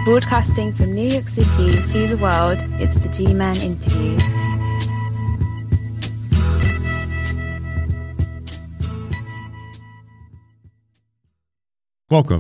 Broadcasting from New York City to the world, it's the G-Man Interviews. Welcome.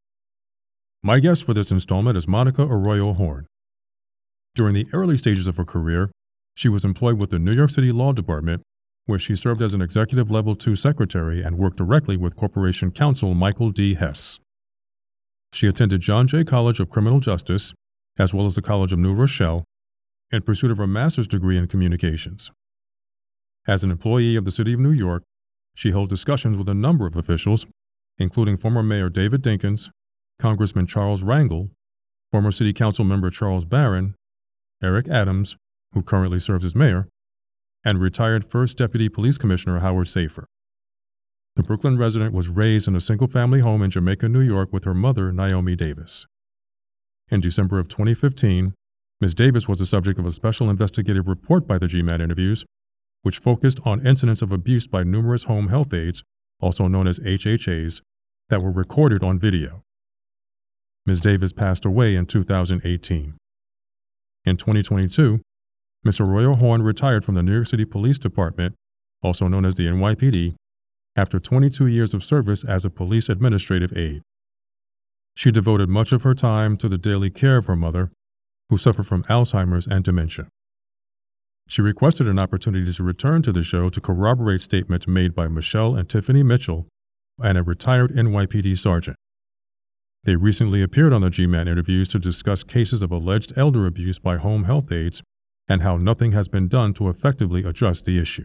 My guest for this installment is Monica Arroyo Horn. During the early stages of her career, she was employed with the New York City Law Department, where she served as an Executive Level 2 Secretary and worked directly with Corporation Counsel Michael D. Hess. She attended John Jay College of Criminal Justice, as well as the College of New Rochelle, in pursuit of her master's degree in communications. As an employee of the City of New York, she held discussions with a number of officials, including former Mayor David Dinkins, Congressman Charles Rangel, former City Council member Charles Barron, Eric Adams, who currently serves as mayor, and retired First Deputy Police Commissioner Howard Safir. The Brooklyn resident was raised in a single-family home in Jamaica, New York with her mother, Naomi Davis. In December of 2015, Ms. Davis was the subject of a special investigative report by the G-Man Interviews, which focused on incidents of abuse by numerous home health aides, also known as HHAs, that were recorded on video. Ms. Davis passed away in 2018. In 2022, Ms. Arroyo Horn retired from the New York City Police Department, also known as the NYPD, after 22 years of service as a police administrative aide. She devoted much of her time to the daily care of her mother, who suffered from Alzheimer's and dementia. She requested an opportunity to return to the show to corroborate statements made by Michelle and Tiffany Mitchell and a retired NYPD sergeant. They recently appeared on the G-Man Interviews to discuss cases of alleged elder abuse by home health aides and how nothing has been done to effectively address the issue.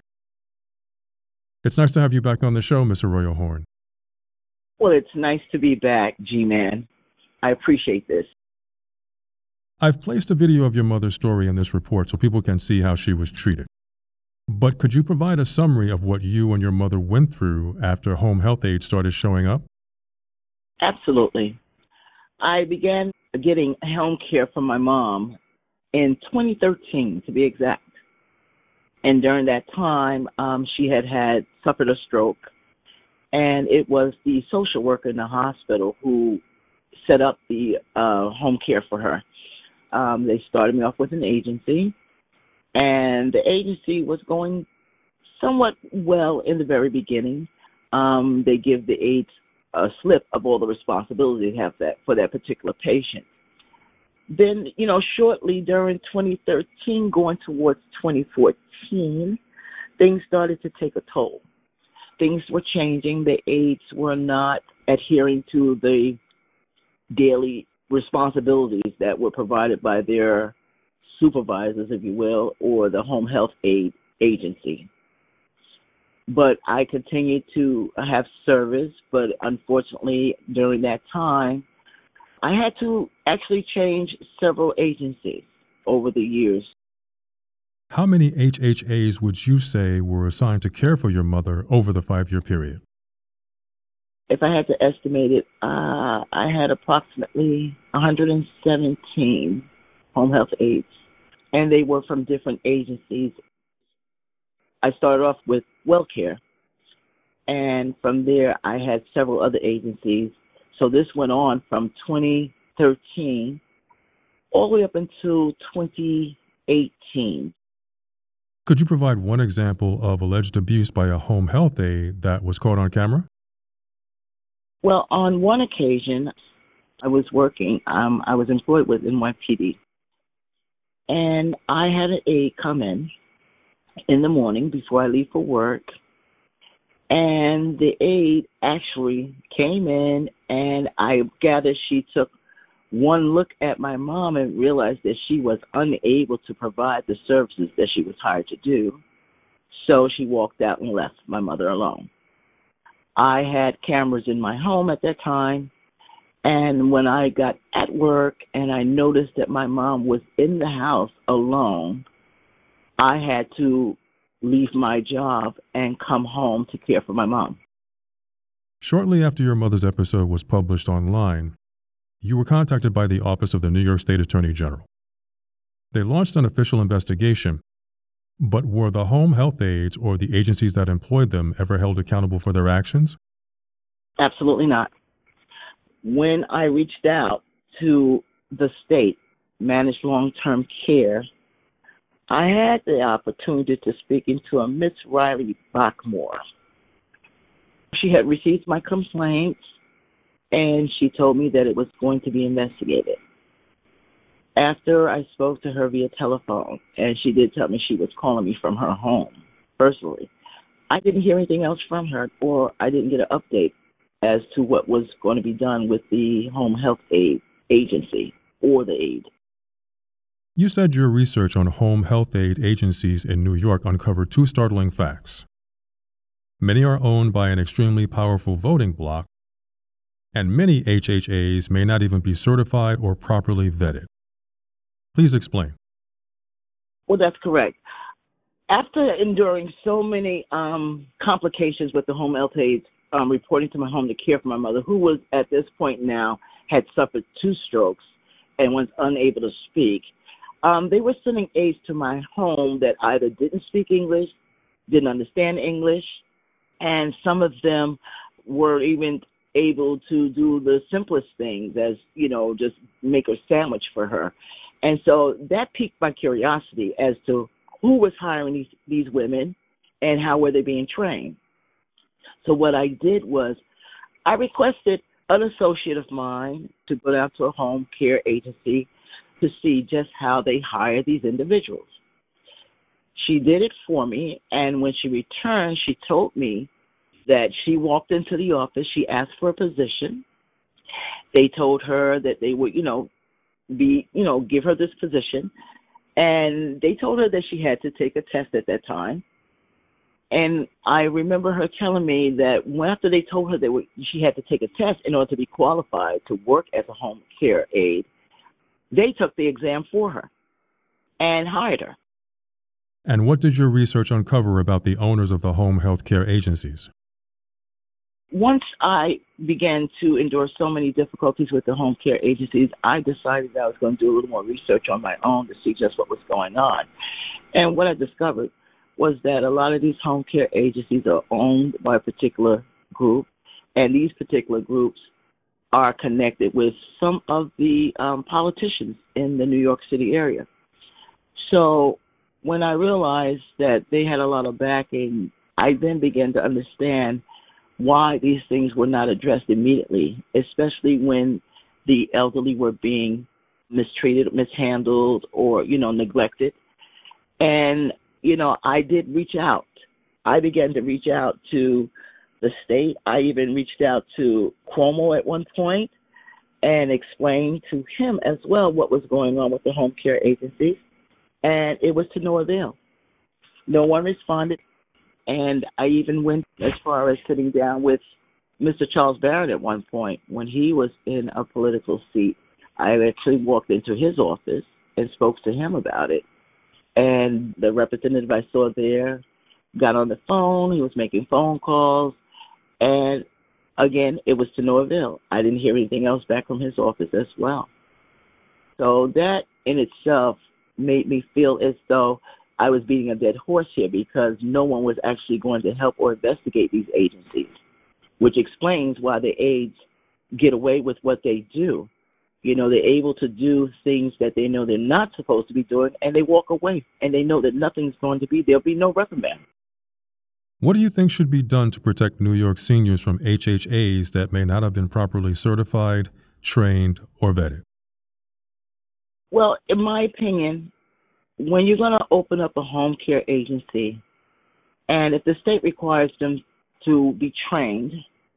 It's nice to have you back on the show, Ms. Arroyo Horn. Well, it's nice to be back, G-Man. I appreciate this. I've placed a video of your mother's story in this report so people can see how she was treated. But could you provide a summary of what you and your mother went through after home health aides started showing up? Absolutely. I began getting home care from my mom in 2013, to be exact. And during that time, she had suffered a stroke, and it was the social worker in the hospital who set up the home care for her. They started me off with an agency, and the agency was going somewhat well in the very beginning. They give the aides a slip of all the responsibility they have for that particular patient. Then, shortly during 2013, going towards 2014, things started to take a toll. Things were changing. The aides were not adhering to the daily responsibilities that were provided by their supervisors, if you will, or the home health aid agency. But I continued to have service, but unfortunately during that time, I had to actually change several agencies over the years. How many HHAs would you say were assigned to care for your mother over the 5-year period? If I had to estimate it, I had approximately 117 home health aides, and they were from different agencies. I started off with WellCare, and from there I had several other agencies. So this went on from 2013 all the way up until 2018. Could you provide one example of alleged abuse by a home health aide that was caught on camera? Well, on one occasion, I was working. I was employed with NYPD, and I had an aide come in the morning before I leave for work. And the aide actually came in, and I gathered she took one look at my mom and realized that she was unable to provide the services that she was hired to do. So she walked out and left my mother alone. I had cameras in my home at that time, and when I got at work and I noticed that my mom was in the house alone, I had to leave my job and come home to care for my mom. Shortly after your mother's episode was published online, you were contacted by the Office of the New York State Attorney General. They launched an official investigation, but were the home health aides or the agencies that employed them ever held accountable for their actions? Absolutely not. When I reached out to the state managed long-term care, I had the opportunity to speak into a Miss Riley Bachmore. She had received my complaints, and she told me that it was going to be investigated. After I spoke to her via telephone, and she did tell me she was calling me from her home personally, I didn't hear anything else from her, or I didn't get an update as to what was going to be done with the home health aid agency or the aid. You said your research on home health aid agencies in New York uncovered two startling facts. Many are owned by an extremely powerful voting bloc, and many HHAs may not even be certified or properly vetted. Please explain. Well, that's correct. After enduring so many complications with the home health aides reporting to my home to care for my mother, who was at this point now had suffered 2 strokes and was unable to speak, they were sending aides to my home that either didn't speak English, didn't understand English, and some of them were even able to do the simplest things as, just make a sandwich for her. And so that piqued my curiosity as to who was hiring these women and how were they being trained. So what I did was I requested an associate of mine to go down to a home care agency to see just how they hire these individuals. She did it for me, and when she returned, she told me that she walked into the office, she asked for a position. They told her that they would, give her this position, and they told her that she had to take a test at that time. And I remember her telling me that after they told her she had to take a test in order to be qualified to work as a home care aide, they took the exam for her and hired her. And what did your research uncover about the owners of the home health care agencies? Once I began to endure so many difficulties with the home care agencies, I decided that I was going to do a little more research on my own to see just what was going on. And what I discovered was that a lot of these home care agencies are owned by a particular group, and these particular groups are connected with some of the politicians in the New York City area. So when I realized that they had a lot of backing, I then began to understand why these things were not addressed immediately, especially when the elderly were being mistreated, mishandled, or, neglected. And, I did reach out. I began to reach out to the state. I even reached out to Cuomo at one point and explained to him as well what was going on with the home care agencies. And it was to no avail. No one responded. And I even went as far as sitting down with Mr. Charles Barrett at one point when he was in a political seat. I actually walked into his office and spoke to him about it. And the representative I saw there got on the phone. He was making phone calls. And again, it was to no avail. I didn't hear anything else back from his office as well. So that in itself made me feel as though I was beating a dead horse here because no one was actually going to help or investigate these agencies, which explains why the aides get away with what they do. They're able to do things that they know they're not supposed to be doing, and they walk away, and they know that nothing's going to be, there'll be no reprimand. What do you think should be done to protect New York seniors from HHAs that may not have been properly certified, trained, or vetted? Well, in my opinion, when you're going to open up a home care agency, and if the state requires them to be trained,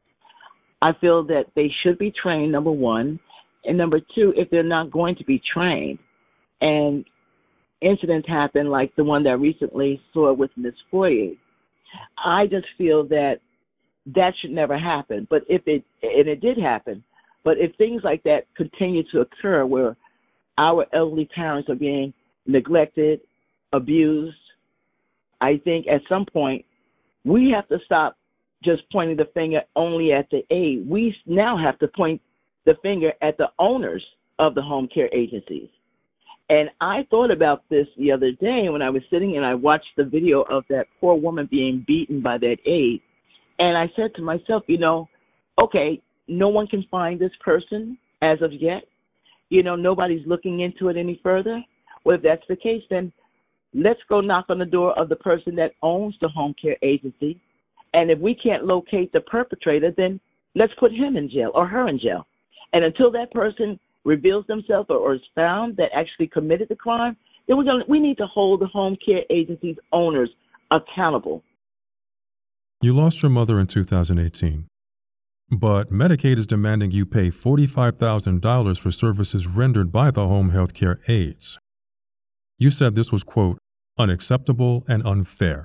I feel that they should be trained, number one. And number two, if they're not going to be trained, and incidents happen like the one that I recently saw with Ms. Foyer, I just feel that should never happen. But and it did happen, but if things like that continue to occur where our elderly parents are being neglected, abused, I think at some point we have to stop just pointing the finger only at the aide. We now have to point the finger at the owners of the home care agencies. And I thought about this the other day when I was sitting and I watched the video of that poor woman being beaten by that aide. And I said to myself, okay, no one can find this person as of yet. Nobody's looking into it any further. Well, if that's the case, then let's go knock on the door of the person that owns the home care agency. And if we can't locate the perpetrator, then let's put him in jail or her in jail. And until that person reveals themselves or is found that actually committed the crime, then we need to hold the home care agency's owners accountable. You lost your mother in 2018, but Medicaid is demanding you pay $45,000 for services rendered by the home health care aides. You said this was, quote, unacceptable and unfair.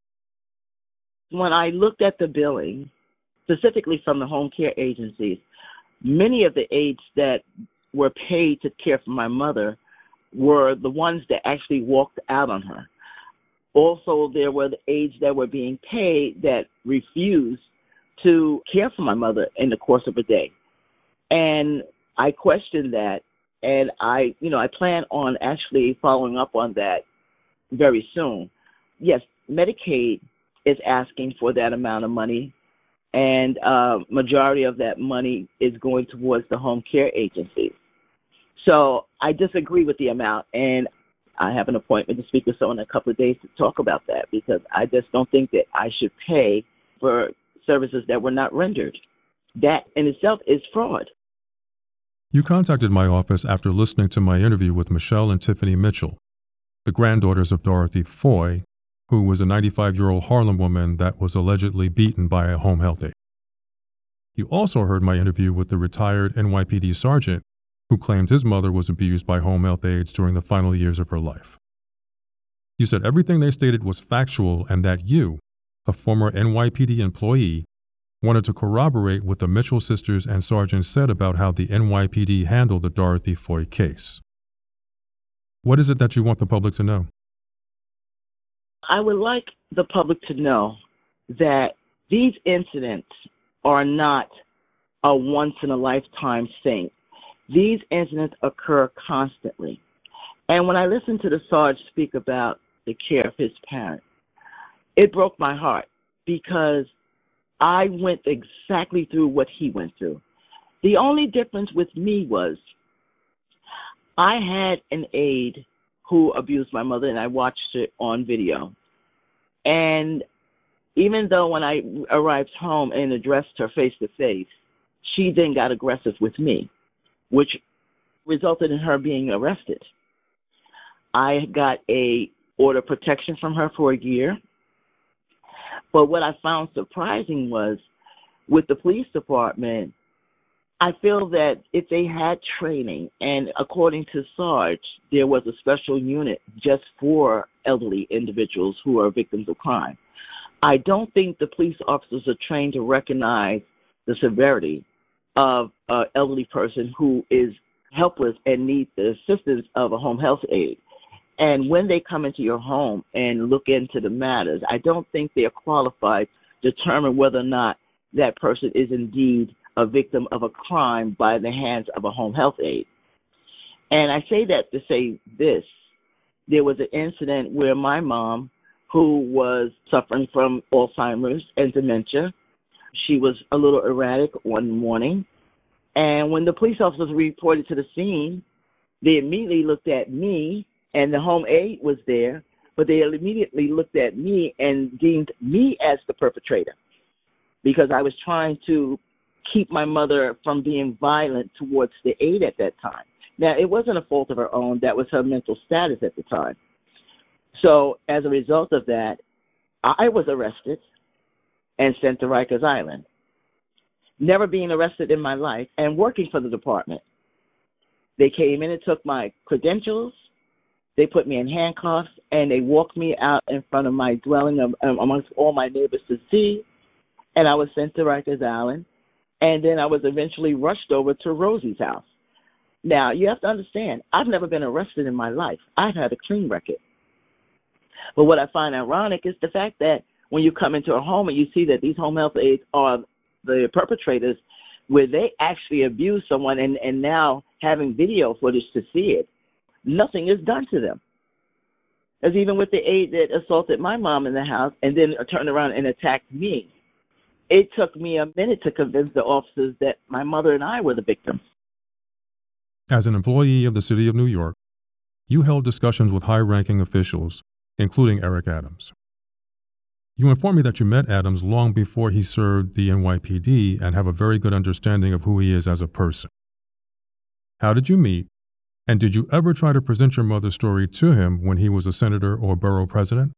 When I looked at the billing, specifically from the home care agencies, many of the aides that were paid to care for my mother were the ones that actually walked out on her. Also, there were the aides that were being paid that refused to care for my mother in the course of a day. And I questioned that, and I plan on actually following up on that very soon. Yes, Medicaid is asking for that amount of money, and majority of that money is going towards the home care agencies. So I disagree with the amount, and I have an appointment to speak with someone in a couple of days to talk about that, because I just don't think that I should pay for services that were not rendered. That in itself is fraud. You contacted my office after listening to my interview with Michelle and Tiffany Mitchell, the granddaughters of Dorothy Foy, who was a 95-year-old Harlem woman that was allegedly beaten by a home health aide. You also heard my interview with the retired NYPD sergeant who claimed his mother was abused by home health aides during the final years of her life. You said everything they stated was factual and that you, a former NYPD employee, wanted to corroborate what the Mitchell sisters and sergeant said about how the NYPD handled the Dorothy Foy case. What is it that you want the public to know? I would like the public to know that these incidents are not a once-in-a-lifetime thing. These incidents occur constantly. And when I listened to the Sarge speak about the care of his parents, it broke my heart, because I went exactly through what he went through. The only difference with me was I had an aide who abused my mother, and I watched it on video. And even though when I arrived home and addressed her face-to-face, she then got aggressive with me, which resulted in her being arrested. I got a order of protection from her for a year. But what I found surprising was, with the police department, I feel that if they had training, and according to Sarge, there was a special unit just for elderly individuals who are victims of crime, I don't think the police officers are trained to recognize the severity of an elderly person who is helpless and needs the assistance of a home health aide. And when they come into your home and look into the matters, I don't think they're qualified to determine whether or not that person is indeed a victim of a crime by the hands of a home health aide. And I say that to say this. There was an incident where my mom, who was suffering from Alzheimer's and dementia, she was a little erratic one morning. And when the police officers reported to the scene, they immediately looked at me, and the home aide was there, but they immediately looked at me and deemed me as the perpetrator, because I was trying to keep my mother from being violent towards the aide at that time. Now, it wasn't a fault of her own. That was her mental status at the time. So as a result of that, I was arrested and sent to Rikers Island, never being arrested in my life and working for the department. They came in and took my credentials. They put me in handcuffs, and they walked me out in front of my dwelling amongst all my neighbors to see, and I was sent to Rikers Island, and then I was eventually rushed over to Rosie's house. Now, you have to understand, I've never been arrested in my life. I've had a clean record. But what I find ironic is the fact that when you come into a home and you see that these home health aides are the perpetrators, where they actually abuse someone and now having video footage to see it, nothing is done to them. As even with the aide that assaulted my mom in the house and then turned around and attacked me, it took me a minute to convince the officers that my mother and I were the victims. As an employee of the City of New York, you held discussions with high-ranking officials, including Eric Adams. You informed me that you met Adams long before he served the NYPD and have a very good understanding of who he is as a person. How did you meet, and did you ever try to present your mother's story to him when he was a senator or borough president?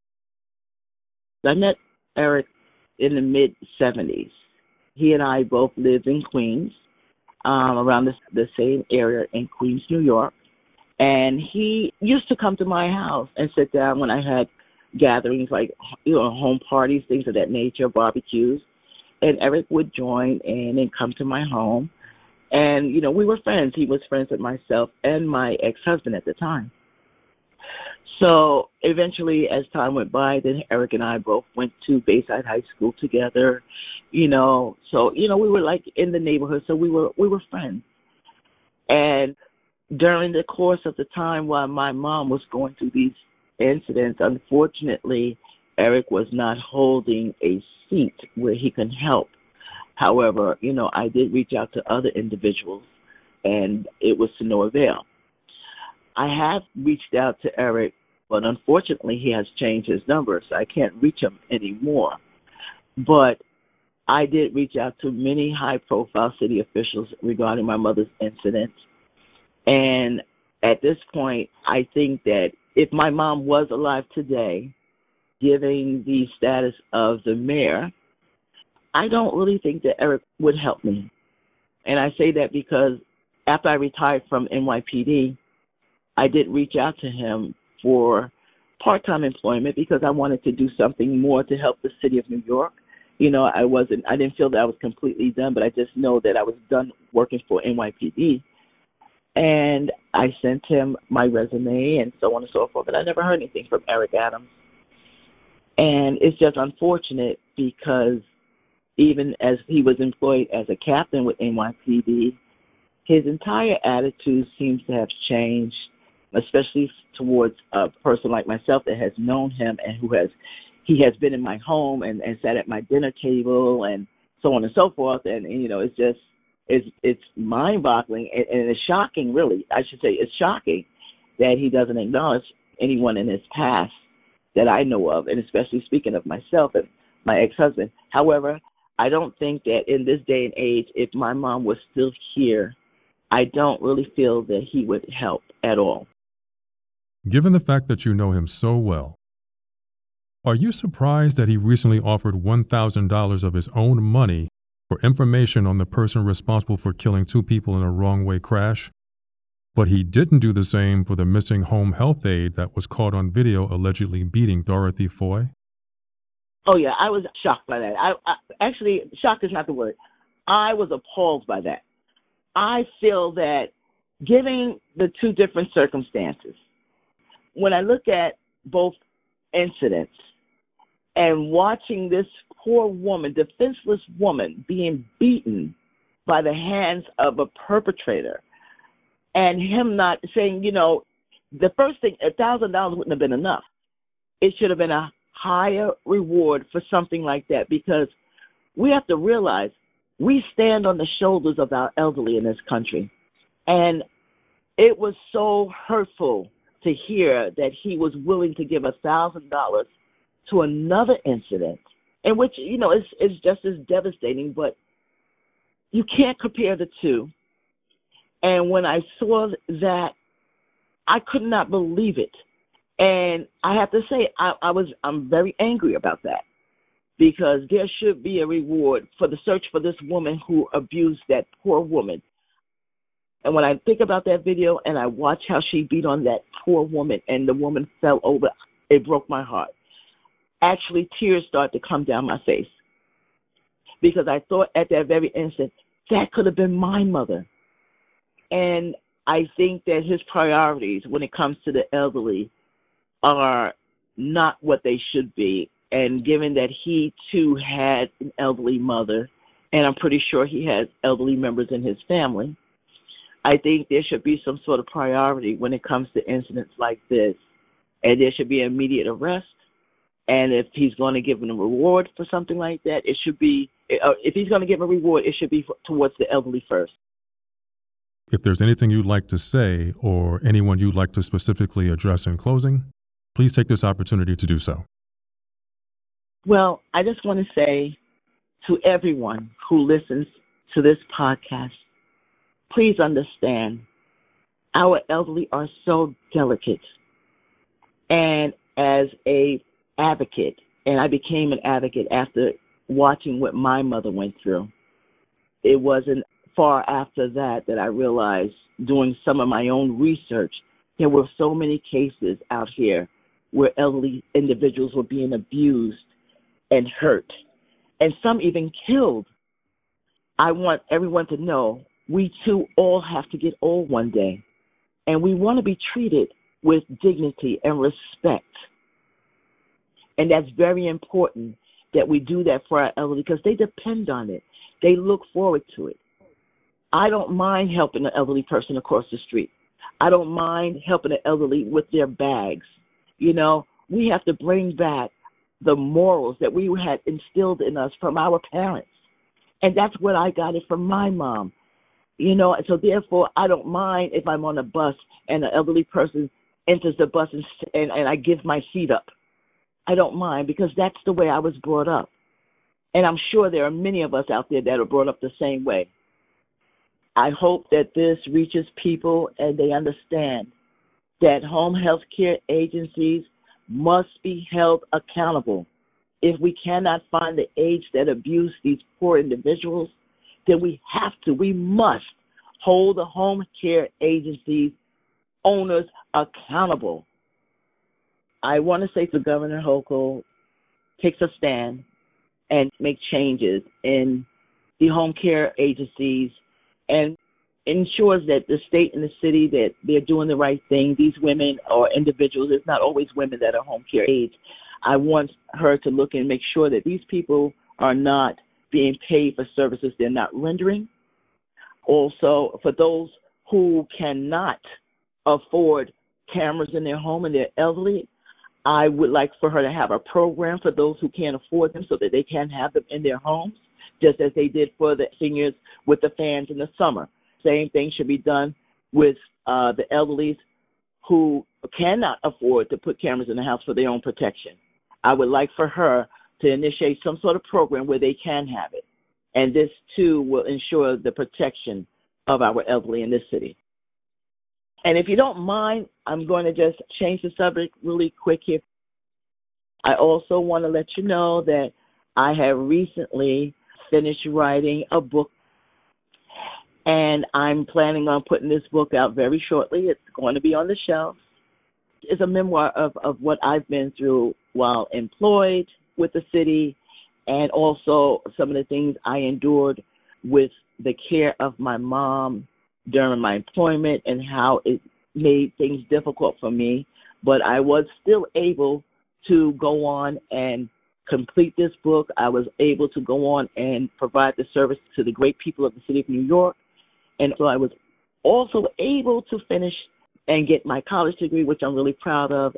I met Eric in the mid-'70s. He and I both lived in Queens, around the same area in Queens, New York. And he used to come to my house and sit down when I had gatherings like, home parties, things of that nature, barbecues. And Eric would join in and come to my home. And, we were friends. He was friends with myself and my ex-husband at the time. So eventually, as time went by, then Eric and I both went to Bayside High School together, So, we were like in the neighborhood, so we were friends. And during the course of the time while my mom was going through these incidents, unfortunately, Eric was not holding a seat where he can help. However, I did reach out to other individuals, and it was to no avail. I have reached out to Eric, but unfortunately he has changed his number, so I can't reach him anymore. But I did reach out to many high-profile city officials regarding my mother's incident. And at this point, I think that if my mom was alive today, given the status of the mayor, I don't really think that Eric would help me. And I say that because after I retired from NYPD, I did reach out to him for part-time employment because I wanted to do something more to help the city of New York. I didn't feel that I was completely done, but I just know that I was done working for NYPD. And I sent him my resume and so on and so forth, but I never heard anything from Eric Adams. And it's just unfortunate because even as he was employed as a captain with NYPD, his entire attitude seems to have changed, especially towards a person like myself that has known him and he has been in my home and sat at my dinner table and so on and so forth. And it's mind-boggling and it's shocking, really. I should say it's shocking that he doesn't acknowledge anyone in his past that I know of, and especially speaking of myself and my ex-husband. However, I don't think that in this day and age, if my mom was still here, I don't really feel that he would help at all. Given the fact that you know him so well, are you surprised that he recently offered $1,000 of his own money for information on the person responsible for killing two people in a wrong-way crash? But he didn't do the same for the missing home health aide that was caught on video allegedly beating Dorothy Foy? Oh, yeah, I was shocked by that. Actually, shocked is not the word. I was appalled by that. I feel that given the two different circumstances, when I look at both incidents and watching this poor woman, defenseless woman, being beaten by the hands of a perpetrator, and him not saying, the first thing, $1,000 wouldn't have been enough. It should have been a higher reward for something like that, because we have to realize we stand on the shoulders of our elderly in this country. And it was so hurtful to hear that he was willing to give $1,000 to another incident, in which, it's just as devastating, but you can't compare the two. And when I saw that, I could not believe it. And I have to say, I'm very angry about that, because there should be a reward for the search for this woman who abused that poor woman. And when I think about that video and I watch how she beat on that poor woman and the woman fell over, it broke my heart. Actually, tears started to come down my face, because I thought at that very instant, that could have been my mother. And I think that his priorities when it comes to the elderly are not what they should be. And given that he, too, had an elderly mother, and I'm pretty sure he has elderly members in his family, I think there should be some sort of priority when it comes to incidents like this. And there should be immediate arrest. And if he's going to give him a reward for something like that, it should be, if he's going to give a reward, it should be towards the elderly first. If there's anything you'd like to say or anyone you'd like to specifically address in closing, please take this opportunity to do so. Well, I just want to say to everyone who listens to this podcast, please understand our elderly are so delicate. And as a advocate, and I became an advocate after watching what my mother went through, it wasn't far after that I realized, doing some of my own research, there were so many cases out here where elderly individuals were being abused and hurt, and some even killed. I want everyone to know we too all have to get old one day, and we want to be treated with dignity and respect. And that's very important that we do that for our elderly because they depend on it. They look forward to it. I don't mind helping an elderly person across the street. I don't mind helping an elderly with their bags. You know, we have to bring back the morals that we had instilled in us from our parents. And that's what I got it from my mom. You know, and so therefore I don't mind if I'm on a bus and an elderly person enters the bus and I give my seat up. I don't mind because that's the way I was brought up. And I'm sure there are many of us out there that are brought up the same way. I hope that this reaches people and they understand that home health care agencies must be held accountable. If we cannot find the aides that abuse these poor individuals, then we must hold the home care agencies owners accountable. I want to say to Governor Hochul, takes a stand and make changes in the home care agencies and ensures that the state and the city that they're doing the right thing. These women or individuals, it's not always women that are home care aides. I want her to look and make sure that these people are not being paid for services they're not rendering. Also, for those who cannot afford cameras in their home and they're elderly, I would like for her to have a program for those who can't afford them so that they can have them in their homes, just as they did for the seniors with the fans in the summer. Same thing should be done with the elderly who cannot afford to put cameras in the house for their own protection. I would like for her to initiate some sort of program where they can have it. And this, too, will ensure the protection of our elderly in this city. And if you don't mind, I'm going to just change the subject really quick here. I also want to let you know that I have recently finished writing a book, and I'm planning on putting this book out very shortly. It's going to be on the shelf. It's a memoir of what I've been through while employed with the city, and also some of the things I endured with the care of my mom during my employment and how it made things difficult for me. But I was still able to go on and complete this book. I was able to go on and provide the service to the great people of the city of New York. And so I was also able to finish and get my college degree, which I'm really proud of.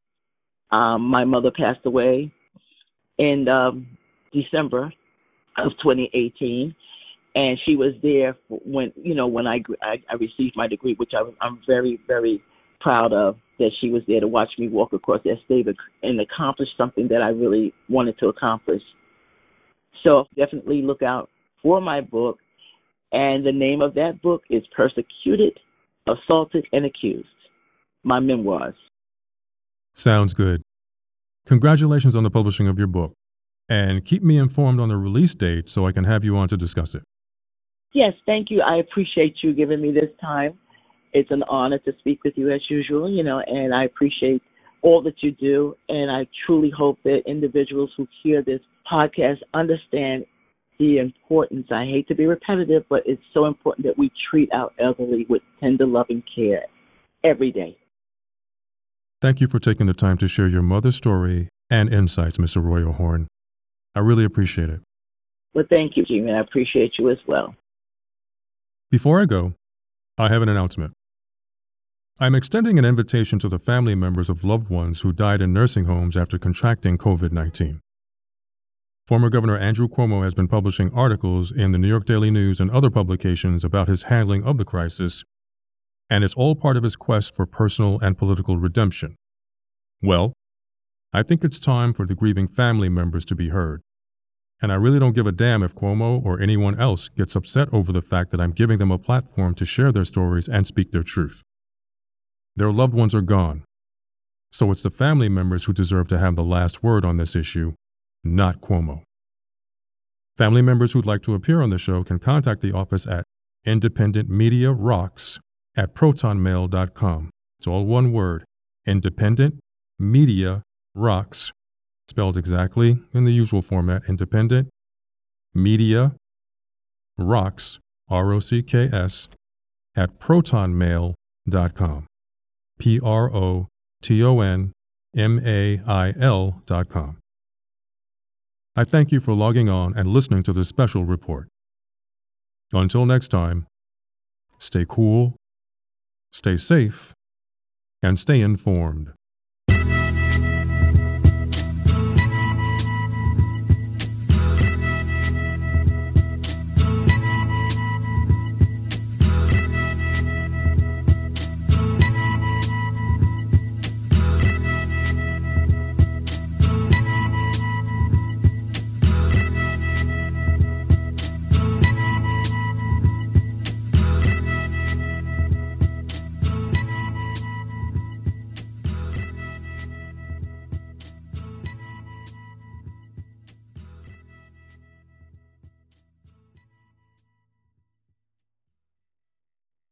My mother passed away in December of 2018, and she was there when I received my degree, which I'm very, very proud of, that she was there to watch me walk across that stage and accomplish something that I really wanted to accomplish. So definitely look out for my book, and the name of that book is Persecuted, Assaulted, and Accused, my memoirs. Sounds good. Congratulations on the publishing of your book, and keep me informed on the release date so I can have you on to discuss it. Yes, thank you. I appreciate you giving me this time. It's an honor to speak with you as usual, and I appreciate all that you do, and I truly hope that individuals who hear this podcast understand the importance. I hate to be repetitive, but it's so important that we treat our elderly with tender, loving care every day. Thank you for taking the time to share your mother's story and insights, Ms. Arroyo Horn. I really appreciate it. Well, thank you, Jimmy. I appreciate you as well. Before I go, I have an announcement. I'm extending an invitation to the family members of loved ones who died in nursing homes after contracting COVID-19. Former Governor Andrew Cuomo has been publishing articles in the New York Daily News and other publications about his handling of the crisis, and it's all part of his quest for personal and political redemption. Well, I think it's time for the grieving family members to be heard. And I really don't give a damn if Cuomo or anyone else gets upset over the fact that I'm giving them a platform to share their stories and speak their truth. Their loved ones are gone. So it's the family members who deserve to have the last word on this issue, not Cuomo. Family members who'd like to appear on the show can contact the office at independentmediarocks@protonmail.com. It's all one word, Independent Media Rocks, spelled exactly in the usual format, Independent Media Rocks, ROCKS, @protonmail.com, PROTONMAIL.com. I thank you for logging on and listening to this special report. Until next time, stay cool, stay safe, and stay informed.